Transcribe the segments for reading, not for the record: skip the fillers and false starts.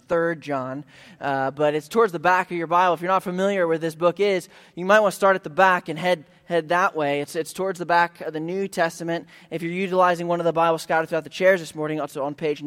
3rd John, but it's towards the back of your Bible. If you're not familiar where this book is, you might want to start at the back and head that way. It's towards the back of the New Testament. If you're utilizing one of the Bibles scattered throughout the chairs this morning, also on page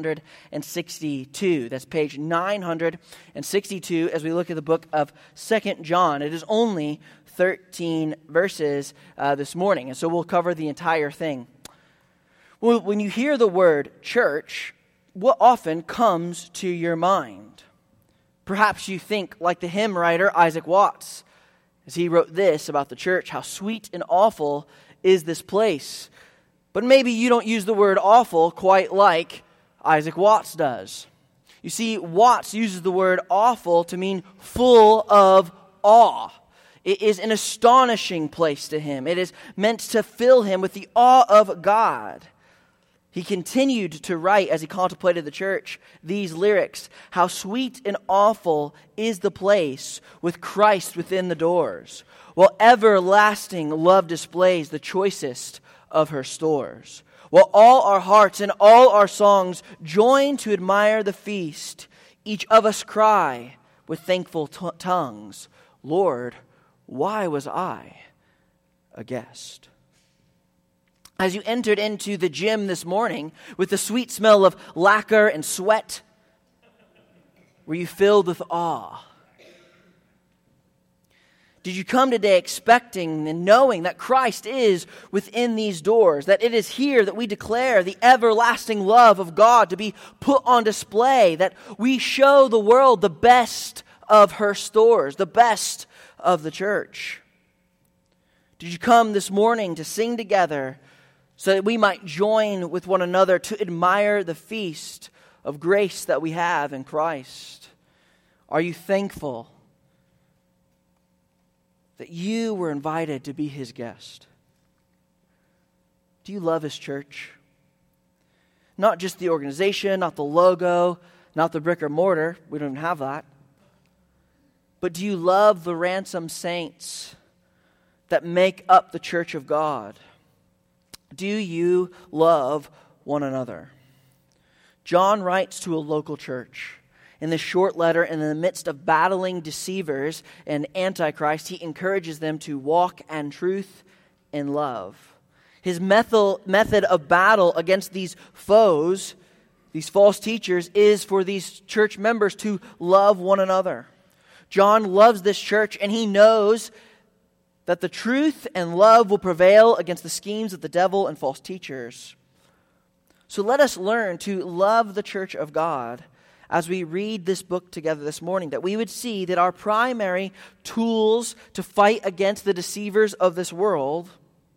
962. That's page 962 as we look at the book of 2nd John. It is only 13 verses this morning, and so we'll cover the entire thing. Well, when you hear the word church, what often comes to your mind? Perhaps you think like the hymn writer Isaac Watts, as he wrote this about the church: how sweet and awful is this place. But maybe you don't use the word awful quite like Isaac Watts does. You see, Watts uses the word awful to mean full of awe. It is an astonishing place to him. It is meant to fill him with the awe of God. He continued to write, as he contemplated the church, these lyrics: how sweet and awful is the place with Christ within the doors, while everlasting love displays the choicest of her stores. While all our hearts and all our songs join to admire the feast, each of us cry with thankful tongues, Lord, why was I a guest? As you entered into the gym this morning with the sweet smell of lacquer and sweat, were you filled with awe? Did you come today expecting and knowing that Christ is within these doors, that it is here that we declare the everlasting love of God to be put on display, that we show the world the best of her stores, the best of the church? Did you come this morning to sing together so that we might join with one another to admire the feast of grace that we have in Christ? Are you thankful that you were invited to be his guest? Do you love his church? Not just the organization, not the logo, not the brick or mortar. We don't even have that. But do you love the ransomed saints that make up the church of God? Do you love one another? John writes to a local church. In this short letter, and in the midst of battling deceivers and antichrist, he encourages them to walk in truth and love. His method of battle against these foes, these false teachers, is for these church members to love one another. John loves this church, and he knows that the truth and love will prevail against the schemes of the devil and false teachers. So let us learn to love the church of God as we read this book together this morning, that we would see that our primary tools to fight against the deceivers of this world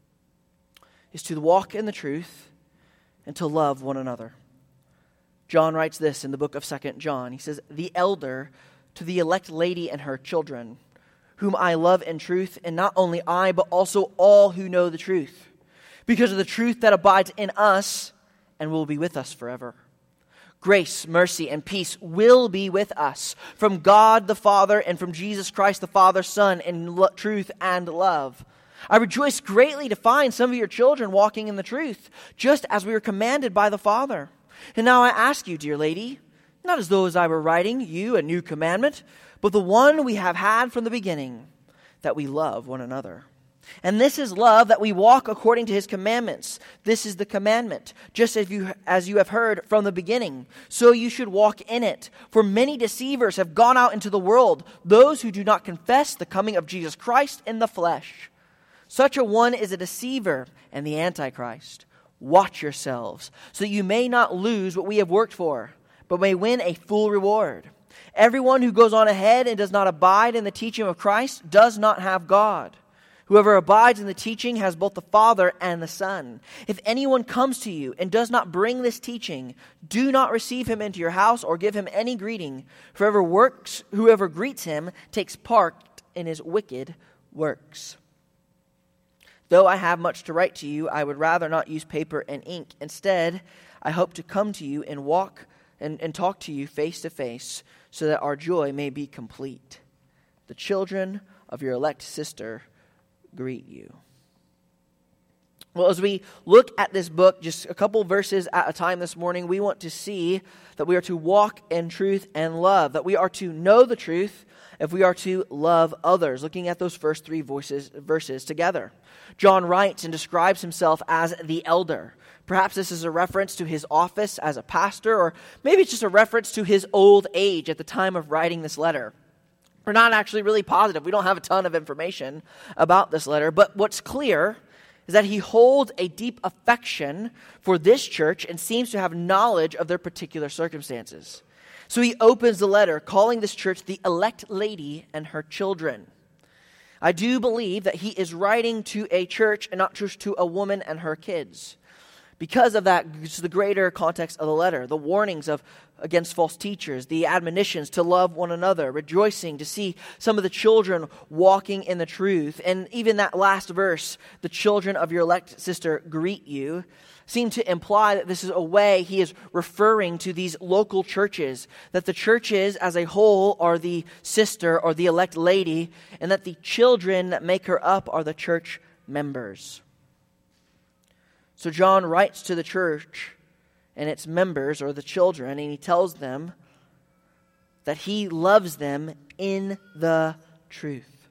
is to walk in the truth and to love one another. John writes this in the book of 2 John. He says, "The elder to the elect lady and her children, whom I love in truth, and not only I, but also all who know the truth, because of the truth that abides in us and will be with us forever. Grace, mercy, and peace will be with us from God the Father and from Jesus Christ the Father's Son in truth and love. I rejoice greatly to find some of your children walking in the truth, just as we were commanded by the Father. And now I ask you, dear lady, not as though as I were writing you a new commandment, but the one we have had from the beginning, that we love one another. And this is love, that we walk according to his commandments. This is the commandment, just as you have heard from the beginning, so you should walk in it. For many deceivers have gone out into the world, those who do not confess the coming of Jesus Christ in the flesh. Such a one is a deceiver and the Antichrist. Watch yourselves, so that you may not lose what we have worked for, but may win a full reward. Everyone who goes on ahead and does not abide in the teaching of Christ does not have God. Whoever abides in the teaching has both the Father and the Son. If anyone comes to you and does not bring this teaching, do not receive him into your house or give him any greeting. For whoever greets him takes part in his wicked works. Though I have much to write to you, I would rather not use paper and ink. Instead, I hope to come to you and talk to you face to face, so that our joy may be complete. The children of your elect sister greet you." Well, as we look at this book, just a couple verses at a time this morning, we want to see that we are to walk in truth and love, that we are to know the truth if we are to love others, looking at those first three verses together. John writes and describes himself as the elder. Perhaps this is a reference to his office as a pastor, or maybe it's just a reference to his old age at the time of writing this letter. We're not actually really positive. We don't have a ton of information about this letter, but what's clear is that he holds a deep affection for this church and seems to have knowledge of their particular circumstances. So he opens the letter calling this church the elect lady and her children. I do believe that he is writing to a church and not just to a woman and her kids. Because of that, it's the greater context of the letter, the warnings against false teachers, the admonitions to love one another, rejoicing to see some of the children walking in the truth. And even that last verse, the children of your elect sister greet you, seem to imply that this is a way he is referring to these local churches, that the churches as a whole are the sister or the elect lady, and that the children that make her up are the church members. So John writes to the church and its members, or the children, and he tells them that he loves them in the truth.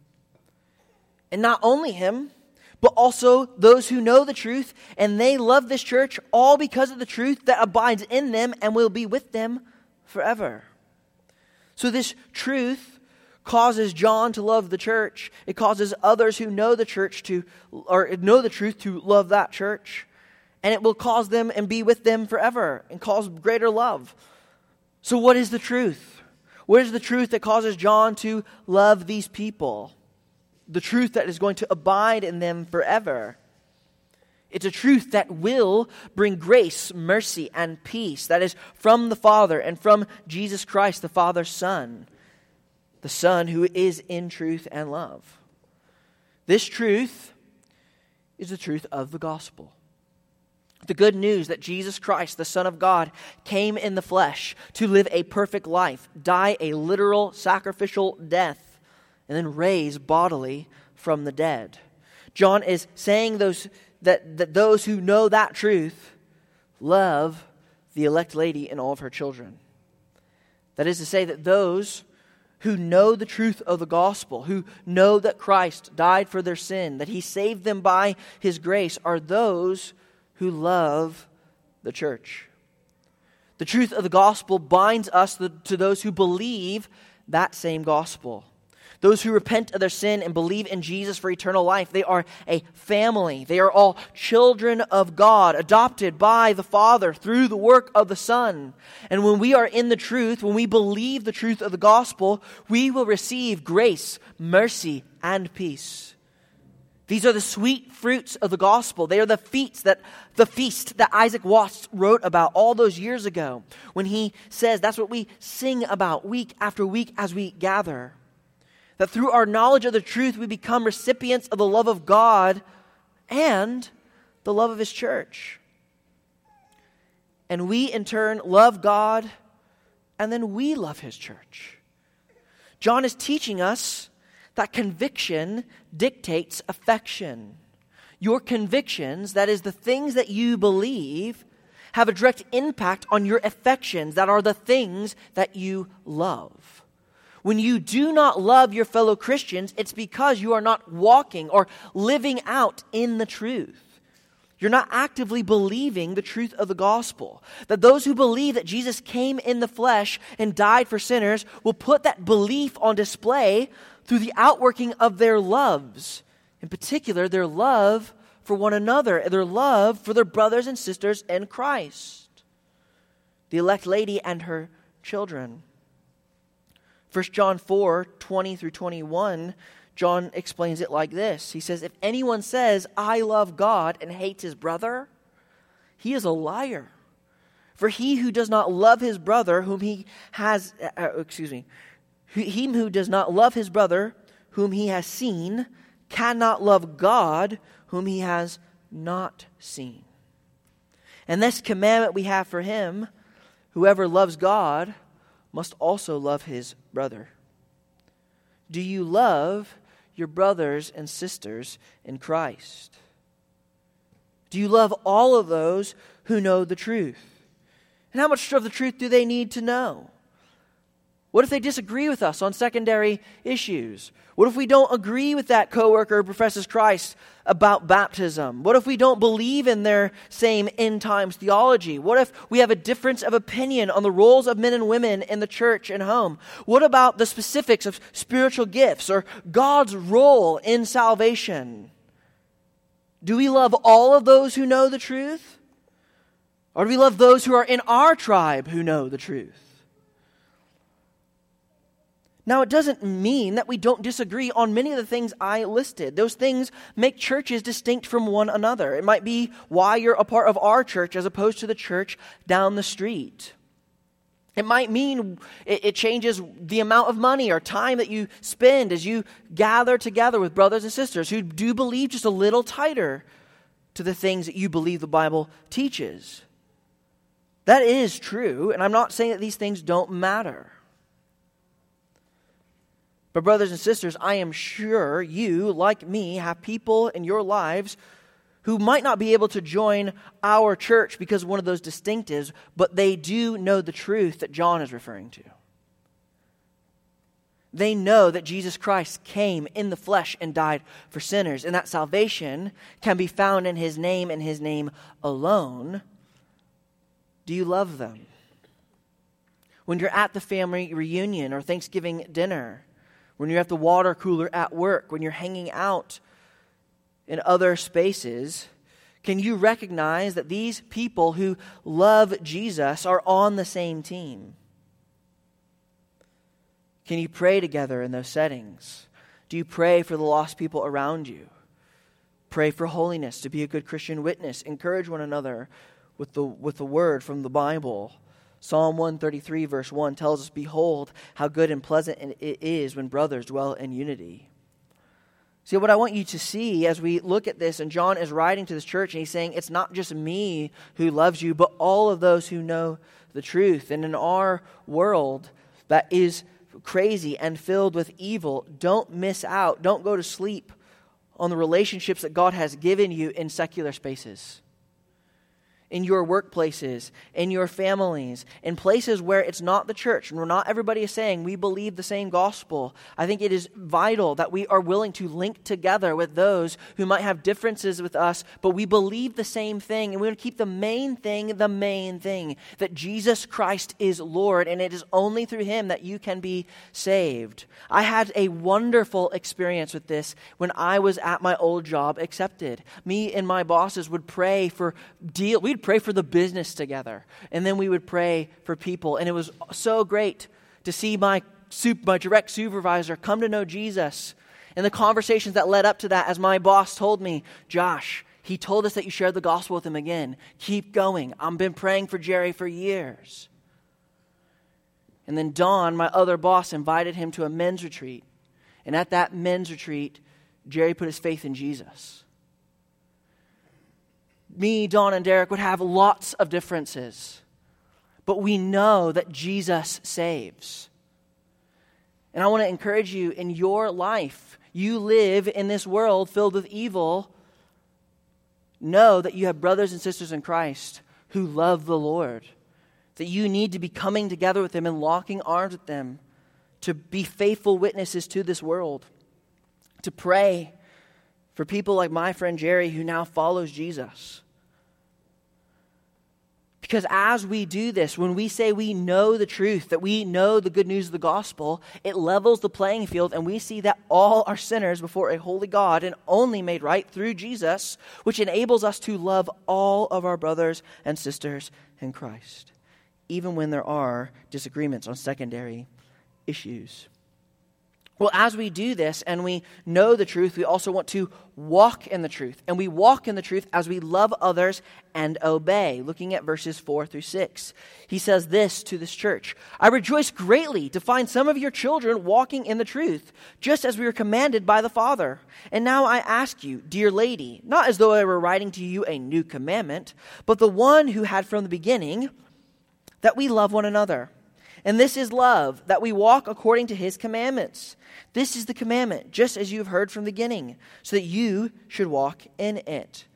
And not only him, but also those who know the truth, and they love this church all because of the truth that abides in them and will be with them forever. So this truth causes John to love the church. It causes others who know the church or know the truth to love that church. And it will cause them and be with them forever and cause greater love. So what is the truth? What is the truth that causes John to love these people? The truth that is going to abide in them forever. It's a truth that will bring grace, mercy, and peace. That is from the Father and from Jesus Christ, the Father's Son. The Son who is in truth and love. This truth is the truth of the gospel. The good news that Jesus Christ, the Son of God, came in the flesh to live a perfect life, die a literal sacrificial death, and then raise bodily from the dead. John is saying that those who know that truth love the elect lady and all of her children. That is to say that those who know the truth of the gospel, who know that Christ died for their sin, that he saved them by his grace, are those who love the church. The truth of the gospel binds us to those who believe that same gospel. Those who repent of their sin and believe in Jesus for eternal life, they are a family. They are all children of God, adopted by the Father through the work of the Son. And when we are in the truth, when we believe the truth of the gospel, we will receive grace, mercy, and peace. These are the sweet fruits of the gospel. They are the feast that Isaac Watts wrote about all those years ago when he says that's what we sing about week after week as we gather. That through our knowledge of the truth, we become recipients of the love of God and the love of his church. And we in turn love God, and then we love his church. John is teaching us that conviction dictates affection. Your convictions, that is the things that you believe, have a direct impact on your affections, that are the things that you love. When you do not love your fellow Christians, it's because you are not walking or living out in the truth. You're not actively believing the truth of the gospel. That those who believe that Jesus came in the flesh and died for sinners will put that belief on display through the outworking of their loves. In particular, their love for one another, their love for their brothers and sisters in Christ. The elect lady and her children. 1 John 4, 20 through 21, John explains it like this. He says, if anyone says, I love God and hates his brother, he is a liar. For he who does not love his brother whom he has, he who does not love his brother whom he has seen cannot love God whom he has not seen. And this commandment we have for him, whoever loves God must also love his brother. Do you love your brothers and sisters in Christ? Do you love all of those who know the truth? And how much of the truth do they need to know? What if they disagree with us on secondary issues? What if we don't agree with that coworker who professes Christ about baptism? What if we don't believe in their same end times theology? What if we have a difference of opinion on the roles of men and women in the church and home? What about the specifics of spiritual gifts or God's role in salvation? Do we love all of those who know the truth? Or do we love those who are in our tribe who know the truth? Now, it doesn't mean that we don't disagree on many of the things I listed. Those things make churches distinct from one another. It might be why you're a part of our church as opposed to the church down the street. It might mean it changes the amount of money or time that you spend as you gather together with brothers and sisters who do believe just a little tighter to the things that you believe the Bible teaches. That is true, and I'm not saying that these things don't matter. But brothers and sisters, I am sure you, like me, have people in your lives who might not be able to join our church because of one of those distinctives, but they do know the truth that John is referring to. They know that Jesus Christ came in the flesh and died for sinners, and that salvation can be found in His name and His name alone. Do you love them? When you're at the family reunion or Thanksgiving dinner, when you're at the water cooler at work, when you're hanging out in other spaces, can you recognize that these people who love Jesus are on the same team? Can you pray together in those settings? Do you pray for the lost people around you? Pray for holiness, to be a good Christian witness. Encourage one another with the word from the Bible. Psalm 133 verse 1 tells us, "Behold, how good and pleasant it is when brothers dwell in unity." See, what I want you to see as we look at this, and John is writing to this church, and he's saying, it's not just me who loves you, but all of those who know the truth. And in our world that is crazy and filled with evil, don't miss out, don't go to sleep on the relationships that God has given you in secular spaces. In your workplaces, in your families, in places where it's not the church and where not everybody is saying we believe the same gospel. I think it is vital that we are willing to link together with those who might have differences with us, but we believe the same thing, and we want to keep the main thing, that Jesus Christ is Lord, and it is only through Him that you can be saved. I had a wonderful experience with this when I was at my old job, Accepted. Me and my bosses would pray for we'd pray for the business together, and then we would pray for people, and it was so great to see my direct supervisor come to know Jesus, and the conversations that led up to that, as my boss told me, "Josh, he told us that you shared the gospel with him again. Keep going. I've been praying for Jerry for years." And then Don, my other boss, invited him to a men's retreat, and at that men's retreat, Jerry put his faith in Jesus. Me, Don, and Derek would have lots of differences, but we know that Jesus saves. And I want to encourage you in your life. You live in this world filled with evil. Know that you have brothers and sisters in Christ who love the Lord, that you need to be coming together with them and locking arms with them to be faithful witnesses to this world, to pray for people like my friend Jerry, who now follows Jesus. Because as we do this, when we say we know the truth, that we know the good news of the gospel, it levels the playing field, and we see that all are sinners before a holy God and only made right through Jesus, which enables us to love all of our brothers and sisters in Christ, even when there are disagreements on secondary issues. Well, as we do this and we know the truth, we also want to walk in the truth. And we walk in the truth as we love others and obey. Looking at verses 4 through 6. He says this to this church: "I rejoice greatly to find some of your children walking in the truth, just as we were commanded by the Father. And now I ask you, dear lady, not as though I were writing to you a new commandment, but the one who had from the beginning, that we love one another. And this is love, that we walk according to His commandments. This is the commandment, just as you have heard from the beginning, so that you should walk in it.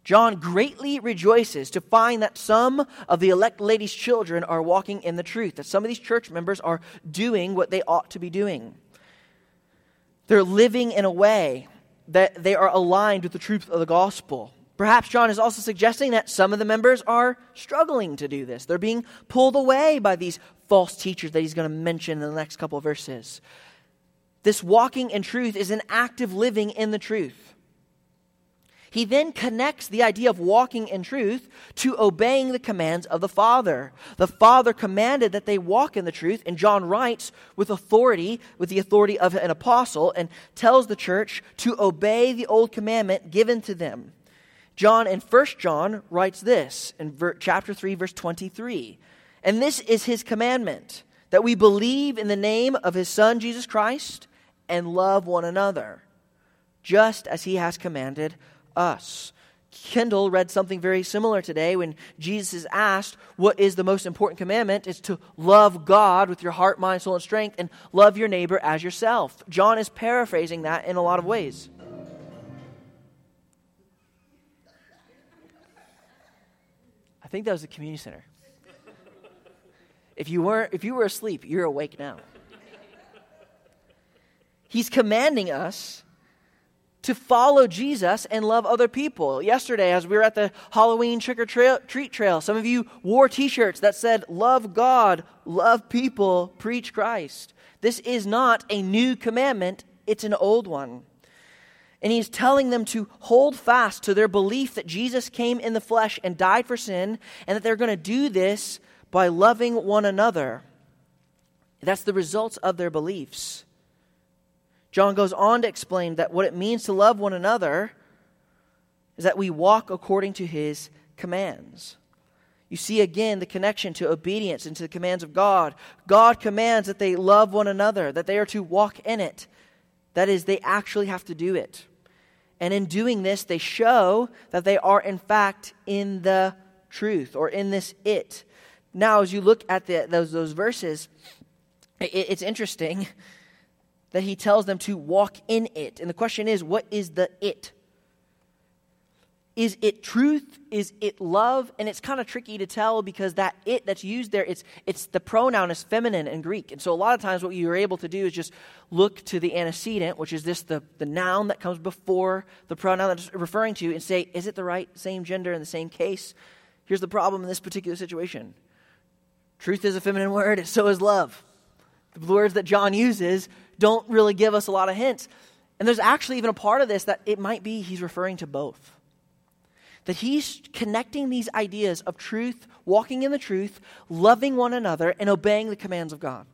John greatly rejoices to find that some of the elect lady's children are walking in the truth, that some of these church members are doing what they ought to be doing. They're living in a way that they are aligned with the truth of the gospel. Perhaps John is also suggesting that some of the members are struggling to do this. They're being pulled away by these false teachers that he's going to mention in the next couple of verses. This walking in truth is an active living in the truth. He then connects the idea of walking in truth to obeying the commands of the Father. The Father commanded that they walk in the truth, and John writes with authority, with the authority of an apostle, and tells the church to obey the old commandment given to them. John in 1 John writes this in chapter 3, verse 23. And this is his commandment, that we believe in the name of his Son, Jesus Christ, and love one another, just as he has commanded us. Kendall read something very similar today when Jesus is asked, what is the most important commandment? It's to love God with your heart, mind, soul, and strength, and love your neighbor as yourself. John is paraphrasing that in a lot of ways. I think that was the community center. If you were asleep, you're awake now. He's commanding us to follow Jesus and love other people. Yesterday, as we were at the Halloween trick-or-treat trail, some of you wore t-shirts that said, love God, love people, preach Christ. This is not a new commandment, it's an old one. And he's telling them to hold fast to their belief that Jesus came in the flesh and died for sin, and that they're going to do this by loving one another. That's the results of their beliefs. John goes on to explain that what it means to love one another is that we walk according to his commands. You see again the connection to obedience and to the commands of God. God commands that they love one another, that they are to walk in it. That is, they actually have to do it. And in doing this, they show that they are in fact in the truth, or in this it. Now, as you look at those verses, it's interesting that he tells them to walk in it. And the question is, what is the it? Is it truth? Is it love? And it's kind of tricky to tell because that it that's used there, it's the pronoun is feminine in Greek. And so a lot of times what you're able to do is just look to the antecedent, which is this the noun that comes before the pronoun that it's referring to, and say, is it the same gender in the same case? Here's the problem in this particular situation. Truth is a feminine word, and so is love. The words that John uses don't really give us a lot of hints. And there's actually even a part of this that it might be he's referring to both. That he's connecting these ideas of truth, walking in the truth, loving one another, and obeying the commands of God.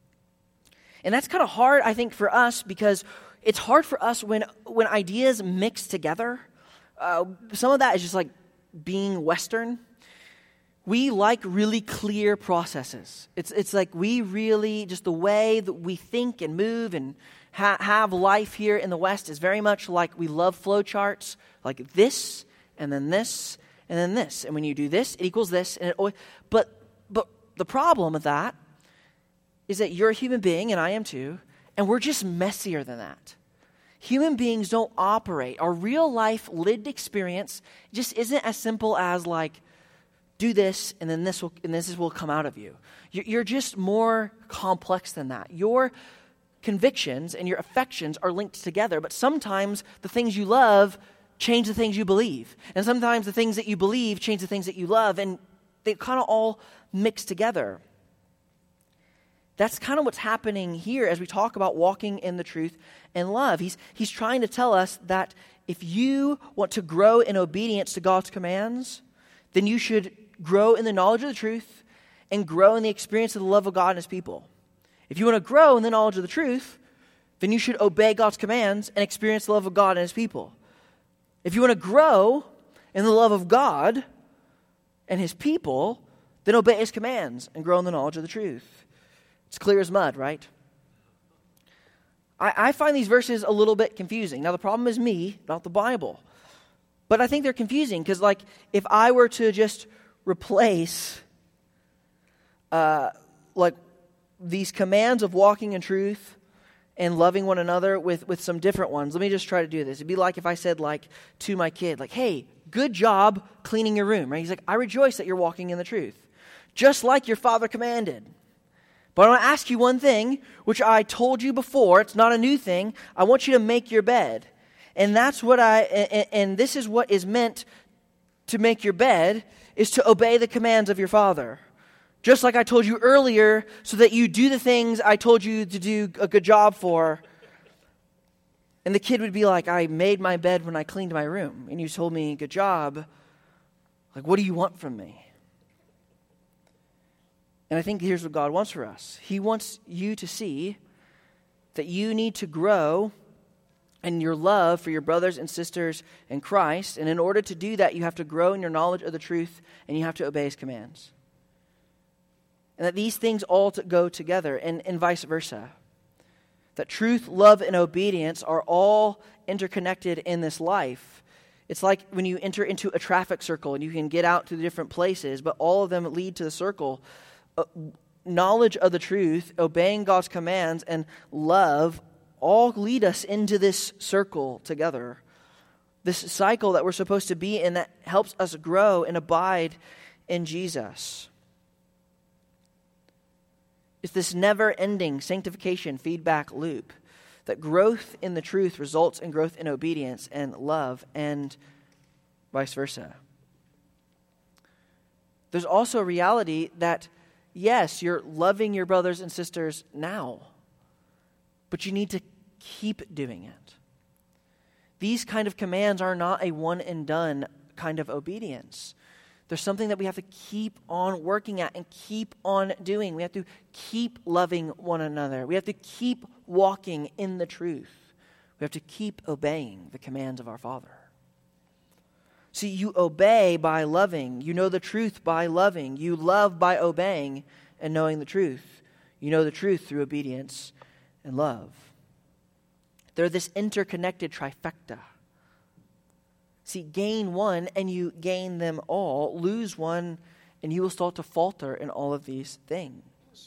And that's kind of hard, I think, for us, because it's hard for us when ideas mix together. Some of that is just like being Western. We like really clear processes. It's like we really, just the way that we think and move and have life here in the West is very much like we love flowcharts, like this, and then this, and then this. And when you do this, it equals this. But the problem with that is that you're a human being, and I am too, and we're just messier than that. Human beings don't operate. Our real life lived experience just isn't as simple as like, do this, and then this will come out of you. You're just more complex than that. Your convictions and your affections are linked together, but sometimes the things you love change the things you believe. And sometimes the things that you believe change the things that you love, and they kind of all mix together. That's kind of what's happening here as we talk about walking in the truth and love. He's trying to tell us that if you want to grow in obedience to God's commands, then you should grow in the knowledge of the truth and grow in the experience of the love of God and his people. If you want to grow in the knowledge of the truth, then you should obey God's commands and experience the love of God and his people. If you want to grow in the love of God and his people, then obey his commands and grow in the knowledge of the truth. It's clear as mud, right? I find these verses a little bit confusing. Now, the problem is me, not the Bible. But I think they're confusing because, like, if I were to just replace, like, these commands of walking in truth and loving one another with some different ones. Let me just try to do this. It'd be like if I said to my kid, hey, good job cleaning your room, right? He's like, I rejoice that you're walking in the truth, just like your father commanded. But I want to ask you one thing, which I told you before. It's not a new thing. I want you to make your bed. And that's what and this is what is meant to make your bed, is to obey the commands of your father. Just like I told you earlier, so that you do the things I told you to do a good job for. And the kid would be like, I made my bed when I cleaned my room, and you told me, good job. Like, what do you want from me? And I think here's what God wants for us. He wants you to see that you need to grow in your love for your brothers and sisters in Christ. And in order to do that, you have to grow in your knowledge of the truth, and you have to obey His commands. And that these things all go together, and vice versa. That truth, love, and obedience are all interconnected in this life. It's like when you enter into a traffic circle and you can get out to the different places, but all of them lead to the circle. Knowledge of the truth, obeying God's commands, and love all lead us into this circle together. This cycle that we're supposed to be in that helps us grow and abide in Jesus. It's this never-ending sanctification feedback loop that growth in the truth results in growth in obedience and love, and vice versa. There's also a reality that, yes, you're loving your brothers and sisters now, but you need to keep doing it. These kind of commands are not a one-and-done kind of obedience. There's something that we have to keep on working at and keep on doing. We have to keep loving one another. We have to keep walking in the truth. We have to keep obeying the commands of our Father. See, you obey by loving. You know the truth by loving. You love by obeying and knowing the truth. You know the truth through obedience and love. They're this interconnected trifecta. See, gain one and you gain them all. Lose one and you will start to falter in all of these things.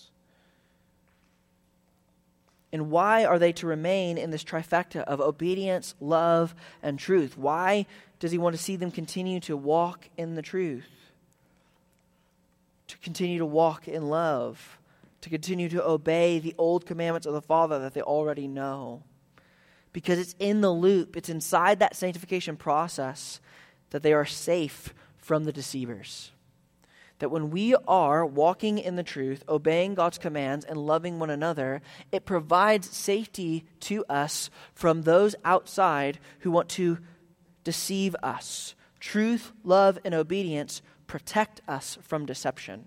And why are they to remain in this trifecta of obedience, love, and truth? Why does He want to see them continue to walk in the truth? To continue to walk in love. To continue to obey the old commandments of the Father that they already know. Because it's in the loop, it's inside that sanctification process that they are safe from the deceivers. That when we are walking in the truth, obeying God's commands, and loving one another, it provides safety to us from those outside who want to deceive us. Truth, love, and obedience protect us from deception.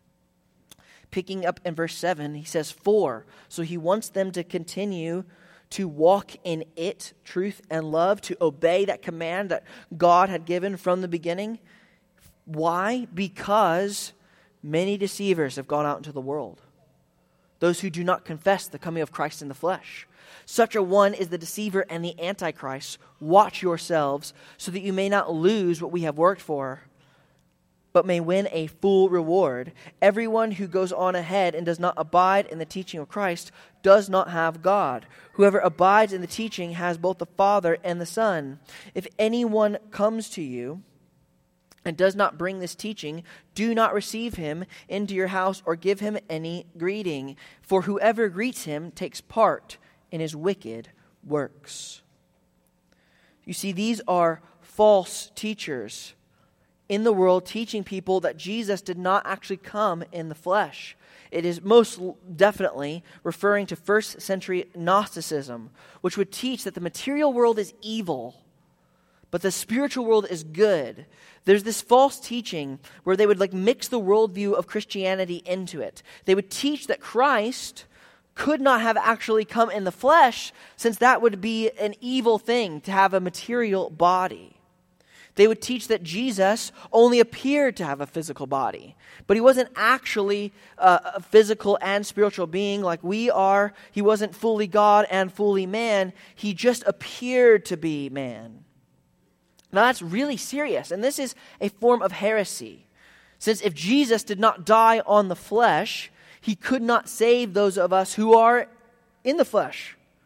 Picking up in verse 7, he says, "For," so he wants them to continue to walk in it, truth and love, to obey that command that God had given from the beginning. Why? Because many deceivers have gone out into the world. Those who do not confess the coming of Christ in the flesh. Such a one is the deceiver and the antichrist. Watch yourselves so that you may not lose what we have worked for, but may win a full reward. Everyone who goes on ahead and does not abide in the teaching of Christ does not have God. Whoever abides in the teaching has both the Father and the Son. If anyone comes to you and does not bring this teaching, do not receive him into your house or give him any greeting, for whoever greets him takes part in his wicked works. You see, these are false teachers in the world, teaching people that Jesus did not actually come in the flesh. It is most definitely referring to first century Gnosticism, which would teach that the material world is evil, but the spiritual world is good. There's this false teaching where they would mix the worldview of Christianity into it. They would teach that Christ could not have actually come in the flesh, since that would be an evil thing to have a material body. They would teach that Jesus only appeared to have a physical body, but he wasn't actually a physical and spiritual being like we are. He wasn't fully God and fully man. He just appeared to be man. Now that's really serious, and this is a form of heresy. Since if Jesus did not die on the flesh, he could not save those of us who are in the flesh.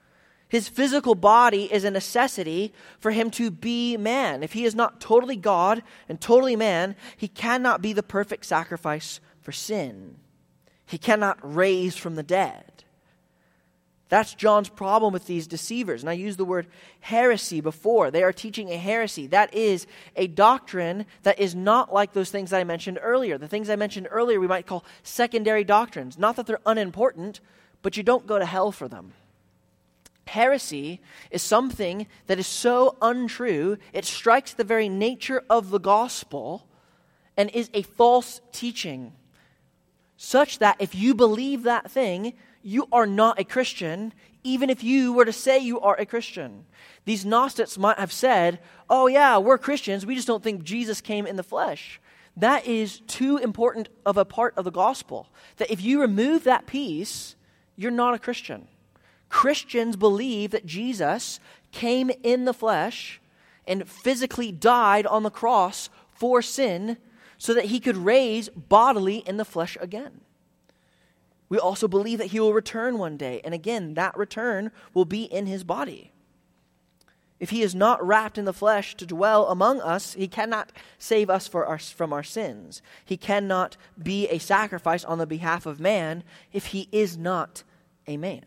His physical body is a necessity for him to be man. If he is not totally God and totally man, he cannot be the perfect sacrifice for sin. He cannot raise from the dead. That's John's problem with these deceivers. And I used the word heresy before. They are teaching a heresy. That is a doctrine that is not like those things that I mentioned earlier. The things I mentioned earlier we might call secondary doctrines. Not that they're unimportant, but you don't go to hell for them. Heresy is something that is so untrue, it strikes the very nature of the gospel and is a false teaching, such that if you believe that thing, you are not a Christian, even if you were to say you are a Christian. These Gnostics might have said, oh yeah, we're Christians, we just don't think Jesus came in the flesh. That is too important of a part of the gospel, that if you remove that piece, you're not a Christian. Christians believe that Jesus came in the flesh and physically died on the cross for sin so that he could raise bodily in the flesh again. We also believe that he will return one day, and again, that return will be in his body. If he is not wrapped in the flesh to dwell among us, he cannot save us from our sins. He cannot be a sacrifice on the behalf of man if he is not a man.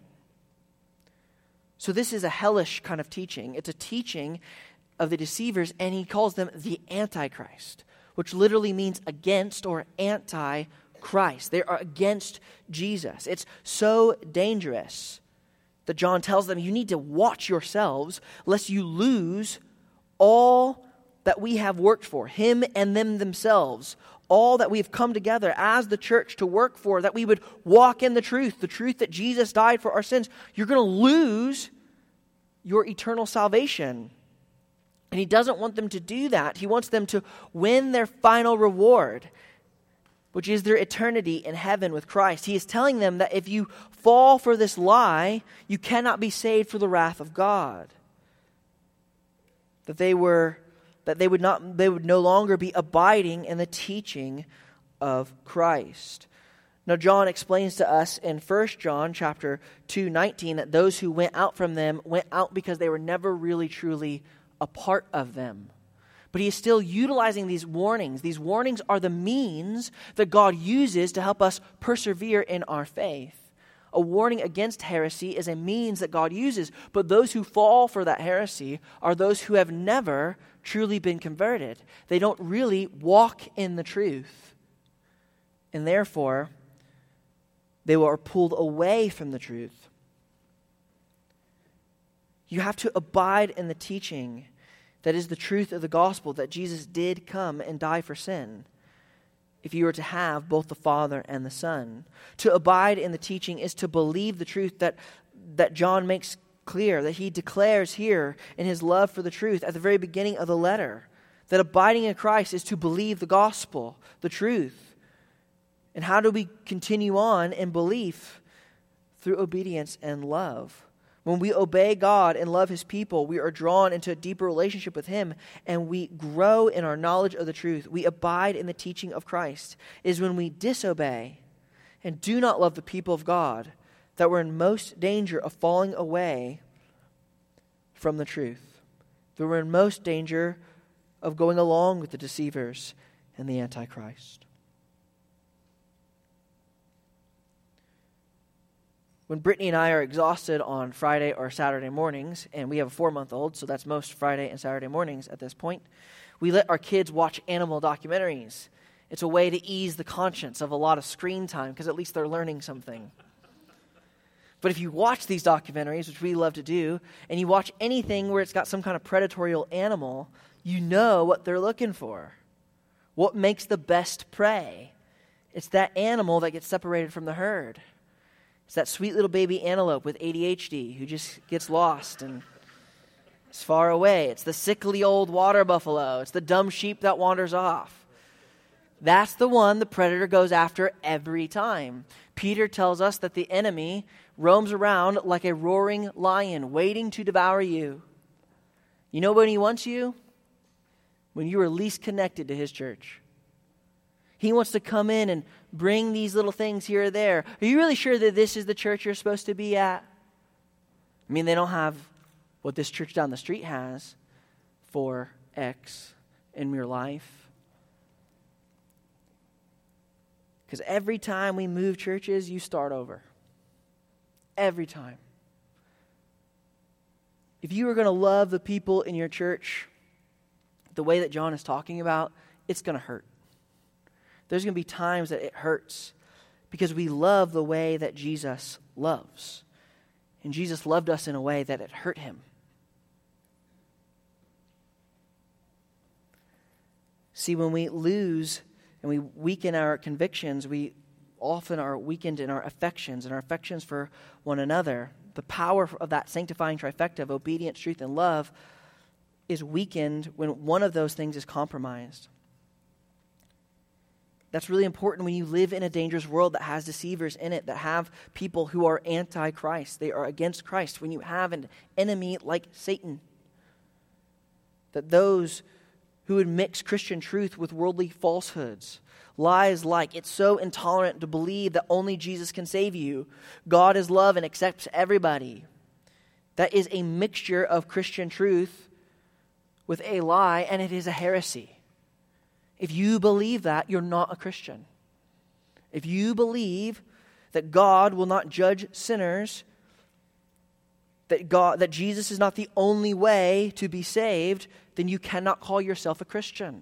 So this is a hellish kind of teaching. It's a teaching of the deceivers, and he calls them the Antichrist, which literally means against or anti-Christ. They are against Jesus. It's so dangerous that John tells them, you need to watch yourselves lest you lose all that we have worked for, him and them themselves, all that we have come together as the church to work for, that we would walk in the truth that Jesus died for our sins. You're going to lose your eternal salvation. And he doesn't want them to do that. He wants them to win their final reward, which is their eternity in heaven with Christ. He is telling them that if you fall for this lie, you cannot be saved for the wrath of God. That they would no longer be abiding in the teaching of Christ. Now John explains to us in 1 John chapter 2:19 that those who went out from them went out because they were never really truly a part of them. But he is still utilizing these warnings. These warnings are the means that God uses to help us persevere in our faith. A warning against heresy is a means that God uses, but those who fall for that heresy are those who have never truly been converted. They don't really walk in the truth. And therefore, they are pulled away from the truth. You have to abide in the teaching that is the truth of the gospel, that Jesus did come and die for sin, if you are to have both the Father and the Son. To abide in the teaching is to believe the truth that John makes clear, that he declares here in his love for the truth at the very beginning of the letter, that abiding in Christ is to believe the gospel, the truth. And how do we continue on in belief? Through obedience and love. When we obey God and love his people, we are drawn into a deeper relationship with him, and we grow in our knowledge of the truth. We abide in the teaching of Christ. It is when we disobey and do not love the people of God that we're in most danger of falling away from the truth. That we're in most danger of going along with the deceivers and the Antichrist. When Brittany and I are exhausted on Friday or Saturday mornings, and we have a 4-month-old, so that's most Friday and Saturday mornings at this point, we let our kids watch animal documentaries. It's a way to ease the conscience of a lot of screen time, because at least they're learning something. But if you watch these documentaries, which we love to do, and you watch anything where it's got some kind of predatory animal, you know what they're looking for. What makes the best prey? It's that animal that gets separated from the herd. It's that sweet little baby antelope with ADHD who just gets lost and is far away. It's the sickly old water buffalo. It's the dumb sheep that wanders off. That's the one the predator goes after every time. Peter tells us that the enemy roams around like a roaring lion, waiting to devour you. You know when he wants you? When you are least connected to his church. He wants to come in and bring these little things here or there. Are you really sure that this is the church you're supposed to be at? I mean, they don't have what this church down the street has for X in your life. Because every time we move churches, you start over. Every time. If you are going to love the people in your church the way that John is talking about, it's going to hurt. There's going to be times that it hurts because we love the way that Jesus loves. And Jesus loved us in a way that it hurt him. See, when we lose and we weaken our convictions, we often are weakened in our affections and our affections for one another. The power of that sanctifying trifecta of obedience, truth, and love is weakened when one of those things is compromised. That's really important when you live in a dangerous world that has deceivers in it, that have people who are anti-Christ. They are against Christ. When you have an enemy like Satan, that those who would mix Christian truth with worldly falsehoods, lies like it's so intolerant to believe that only Jesus can save you. God is love and accepts everybody. That is a mixture of Christian truth with a lie, and it is a heresy. If you believe that, you're not a Christian. If you believe that God will not judge sinners, that Jesus is not the only way to be saved, then you cannot call yourself a Christian.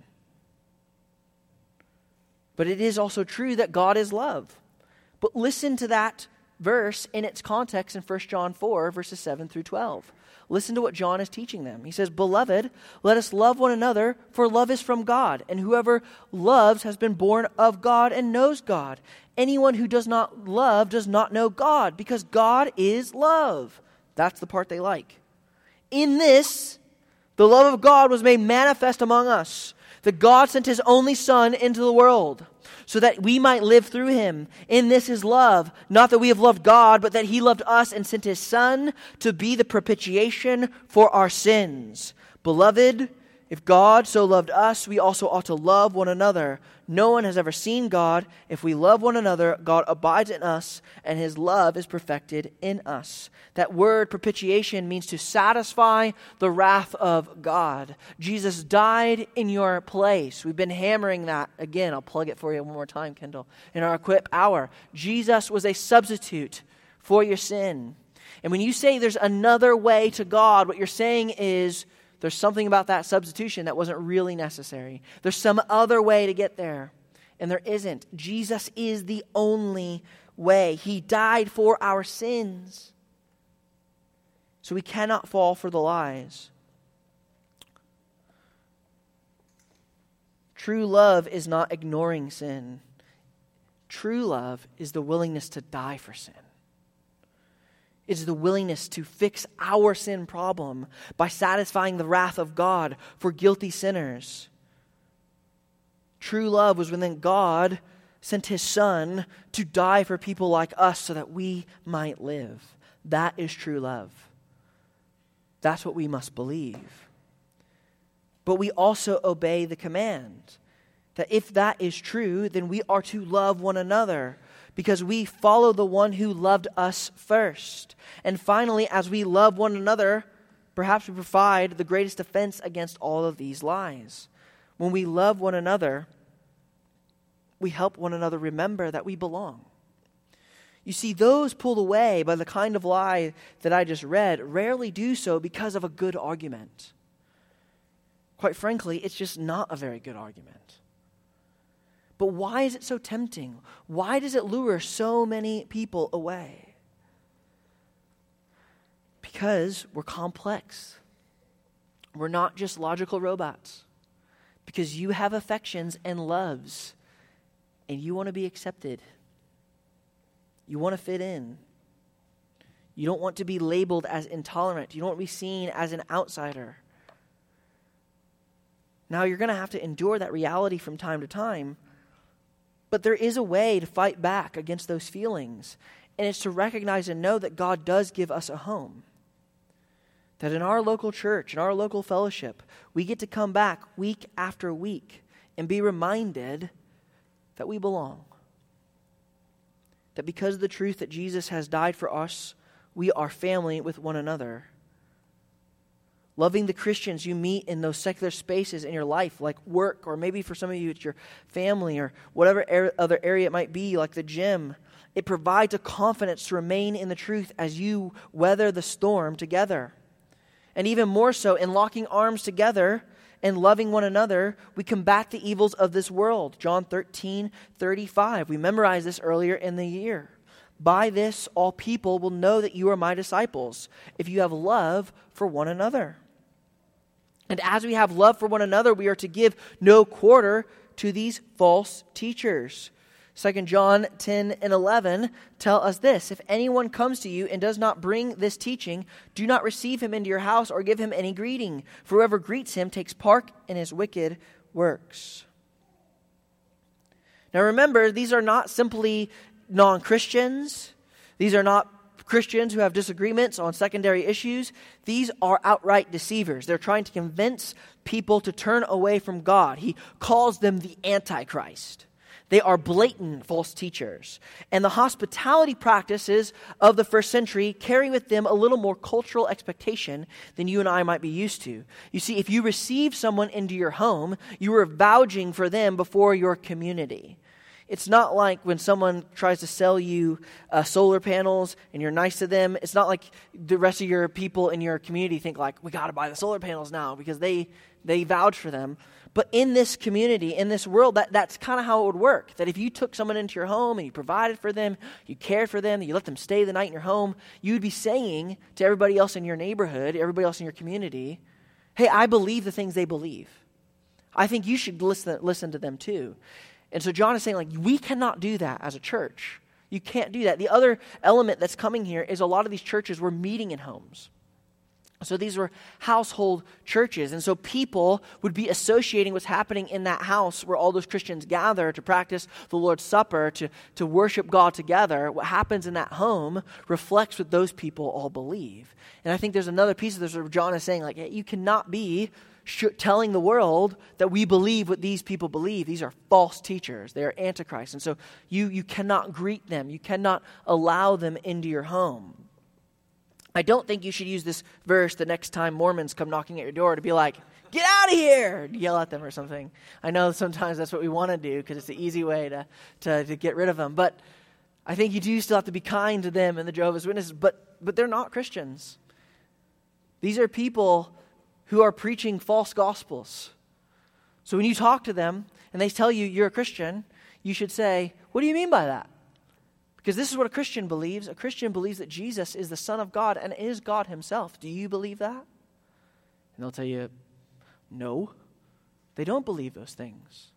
But it is also true that God is love. But listen to that verse in its context in 1 John 4, verses 7 through 12. Listen to what John is teaching them. He says, "Beloved, let us love one another, for love is from God, and whoever loves has been born of God and knows God. Anyone who does not love does not know God, because God is love." That's the part they like. "In this, the love of God was made manifest among us, that God sent his only Son into the world, so that we might live through him. In this is love, not that we have loved God, but that he loved us and sent his Son to be the propitiation for our sins. Beloved, if God so loved us, we also ought to love one another. No one has ever seen God. If we love one another, God abides in us, and his love is perfected in us." That word propitiation means to satisfy the wrath of God. Jesus died in your place. We've been hammering that. Again, I'll plug it for you one more time, Kendall. In our Equip Hour, Jesus was a substitute for your sin. And when you say there's another way to God, what you're saying is, there's something about that substitution that wasn't really necessary. There's some other way to get there, and there isn't. Jesus is the only way. He died for our sins, so we cannot fall for the lies. True love is not ignoring sin. True love is the willingness to die for sin. It's the willingness to fix our sin problem by satisfying the wrath of God for guilty sinners. True love was when then God sent his Son to die for people like us so that we might live. That is true love. That's what we must believe. But we also obey the command that if that is true, then we are to love one another, because we follow the one who loved us first. And finally, as we love one another, perhaps we provide the greatest defense against all of these lies. When we love one another, we help one another remember that we belong. You see, those pulled away by the kind of lie that I just read rarely do so because of a good argument. Quite frankly, it's just not a very good argument. But why is it so tempting? Why does it lure so many people away? Because we're complex. We're not just logical robots. Because you have affections and loves, and you want to be accepted. You want to fit in. You don't want to be labeled as intolerant. You don't want to be seen as an outsider. Now, you're going to have to endure that reality from time to time, but there is a way to fight back against those feelings, and it's to recognize and know that God does give us a home. That in our local church, in our local fellowship, we get to come back week after week and be reminded that we belong. That because of the truth that Jesus has died for us, we are family with one another. Loving the Christians you meet in those secular spaces in your life, like work, or maybe for some of you it's your family, or whatever other area it might be, like the gym. It provides a confidence to remain in the truth as you weather the storm together. And even more so, in locking arms together and loving one another, we combat the evils of this world. John 13:35. We memorized this earlier in the year. By this, all people will know that you are my disciples, if you have love for one another. And as we have love for one another, we are to give no quarter to these false teachers. 2 John 10:11 tell us this: if anyone comes to you and does not bring this teaching, do not receive him into your house or give him any greeting. For whoever greets him takes part in his wicked works. Now remember, these are not simply non-Christians. These are not Christians who have disagreements on secondary issues. These are outright deceivers. They're trying to convince people to turn away from God. He calls them the Antichrist. They are blatant false teachers. And the hospitality practices of the first century carry with them a little more cultural expectation than you and I might be used to. You see, if you receive someone into your home, you are vouching for them before your community. It's not like when someone tries to sell you solar panels and you're nice to them. It's not like the rest of your people in your community think like, we got to buy the solar panels now because they vouch for them. But in this community, in this world, that's kind of how it would work. That if you took someone into your home and you provided for them, you cared for them, you let them stay the night in your home, you'd be saying to everybody else in your neighborhood, everybody else in your community, hey, I believe the things they believe. I think you should listen to them too. And so John is saying, like, we cannot do that as a church. You can't do that. The other element that's coming here is a lot of these churches were meeting in homes. So these were household churches. And so people would be associating what's happening in that house where all those Christians gather to practice the Lord's Supper, to worship God together. What happens in that home reflects what those people all believe. And I think there's another piece of this where John is saying, like, hey, you cannot be telling the world that we believe what these people believe. These are false teachers. They are antichrists. And so you cannot greet them. You cannot allow them into your home. I don't think you should use this verse the next time Mormons come knocking at your door to be like, get out of here, yell at them or something. I know sometimes that's what we want to do because it's the easy way to get rid of them. But I think you do still have to be kind to them and the Jehovah's Witnesses. But they're not Christians. These are people who are preaching false gospels. So when you talk to them and they tell you you're a Christian, you should say, what do you mean by that? Because this is what a Christian believes. A Christian believes that Jesus is the Son of God and is God himself. Do you believe that? And they'll tell you, no, they don't believe those things.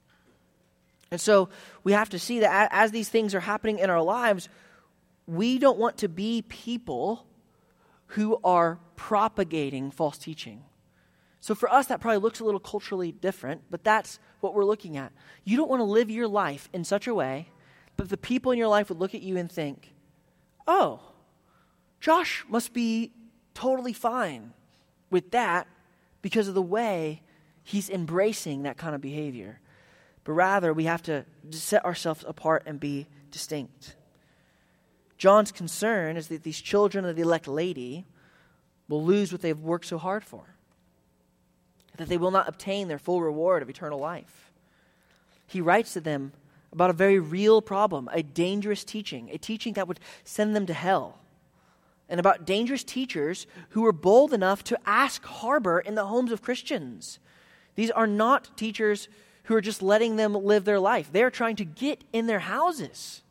And so we have to see that as these things are happening in our lives, we don't want to be people who are propagating false teaching. So for us, that probably looks a little culturally different, but that's what we're looking at. You don't want to live your life in such a way that the people in your life would look at you and think, oh, Josh must be totally fine with that because of the way he's embracing that kind of behavior. But rather, we have to set ourselves apart and be distinct. John's concern is that these children of the elect lady will lose what they've worked so hard for, that they will not obtain their full reward of eternal life. He writes to them about a very real problem, a dangerous teaching, a teaching that would send them to hell, and about dangerous teachers who were bold enough to ask harbor in the homes of Christians. These are not teachers who are just letting them live their life. They are trying to get in their houses.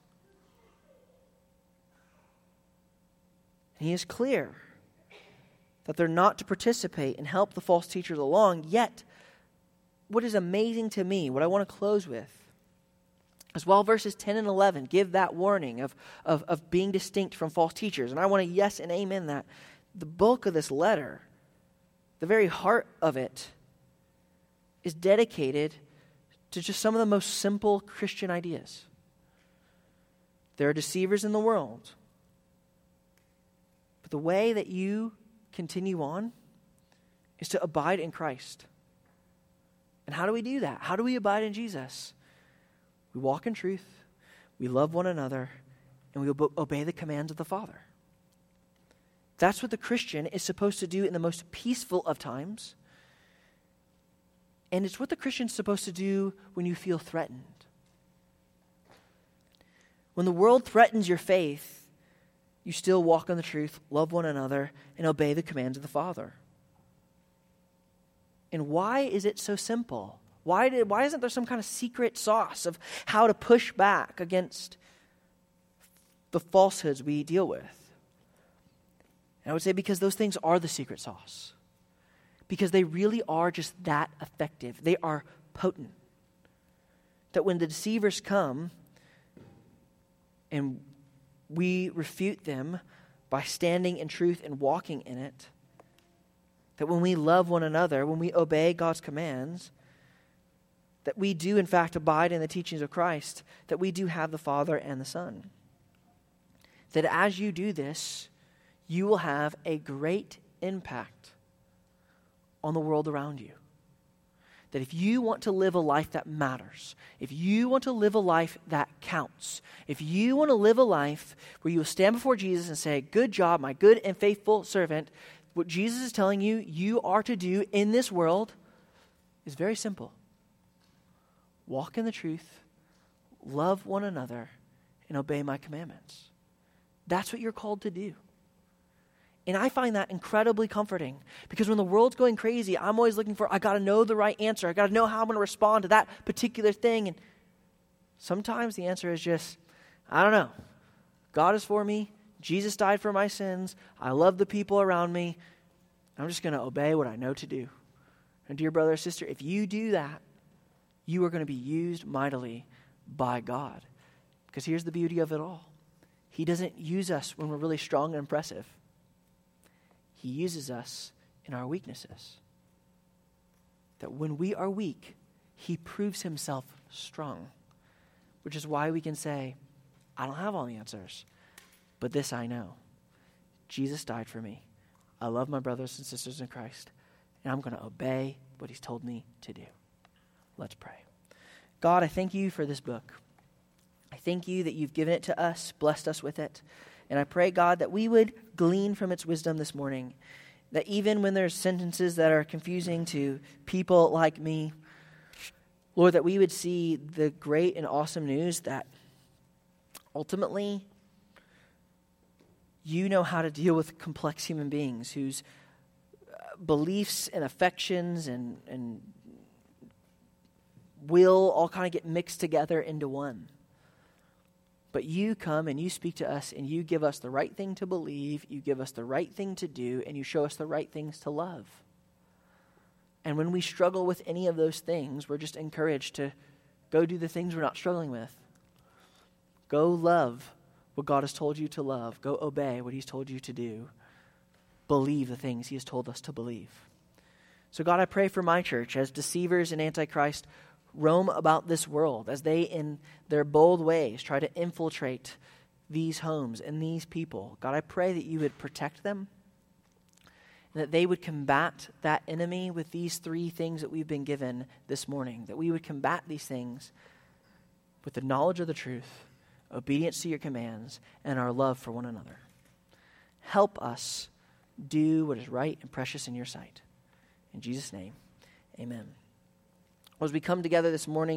And he is clear that they're not to participate and help the false teachers along. Yet, what is amazing to me, what I want to close with, is while verses 10 and 11 give that warning of being distinct from false teachers, and I want to yes and amen that, the bulk of this letter, the very heart of it, is dedicated to just some of the most simple Christian ideas. There are deceivers in the world, but the way that you continue on is to abide in Christ. And how do we do that? How do we abide in Jesus? We walk in truth, we love one another, and we obey the commands of the Father. That's what the Christian is supposed to do in the most peaceful of times. And it's what the Christian's supposed to do when you feel threatened. When the world threatens your faith, you still walk in the truth, love one another, and obey the commands of the Father. And why is it so simple? Why isn't there some kind of secret sauce of how to push back against the falsehoods we deal with? And I would say because those things are the secret sauce. Because they really are just that effective. They are potent. That when the deceivers come and we refute them by standing in truth and walking in it, that when we love one another, when we obey God's commands, that we do in fact abide in the teachings of Christ, that we do have the Father and the Son. That as you do this, you will have a great impact on the world around you. That if you want to live a life that matters, if you want to live a life that counts, if you want to live a life where you will stand before Jesus and say, "Good job, my good and faithful servant," what Jesus is telling you, you are to do in this world is very simple. Walk in the truth, love one another, and obey my commandments. That's what you're called to do. And I find that incredibly comforting because when the world's going crazy, I'm always looking for, I got to know the right answer. I got to know how I'm going to respond to that particular thing. And sometimes the answer is just, I don't know. God is for me. Jesus died for my sins. I love the people around me. I'm just going to obey what I know to do. And dear brother or sister, if you do that, you are going to be used mightily by God. Because here's the beauty of it all. He doesn't use us when we're really strong and impressive. He uses us in our weaknesses. That when we are weak, he proves himself strong. Which is why we can say, I don't have all the answers, but this I know. Jesus died for me. I love my brothers and sisters in Christ, and I'm going to obey what he's told me to do. Let's pray. God, I thank you for this book. I thank you that you've given it to us, blessed us with it. And I pray, God, that we would glean from its wisdom this morning. That even when there's sentences that are confusing to people like me, Lord, that we would see the great and awesome news that ultimately you know how to deal with complex human beings whose beliefs and affections and will all kind of get mixed together into one. But you come and you speak to us and you give us the right thing to believe, you give us the right thing to do, and you show us the right things to love. And when we struggle with any of those things, we're just encouraged to go do the things we're not struggling with. Go love what God has told you to love. Go obey what he's told you to do. Believe the things he has told us to believe. So God, I pray for my church as deceivers and antichrist roam about this world, as they in their bold ways try to infiltrate these homes and these people. God, I pray that you would protect them, and that they would combat that enemy with these three things that we've been given this morning, that we would combat these things with the knowledge of the truth, obedience to your commands, and our love for one another. Help us do what is right and precious in your sight. In Jesus' name, amen. As we come together this morning,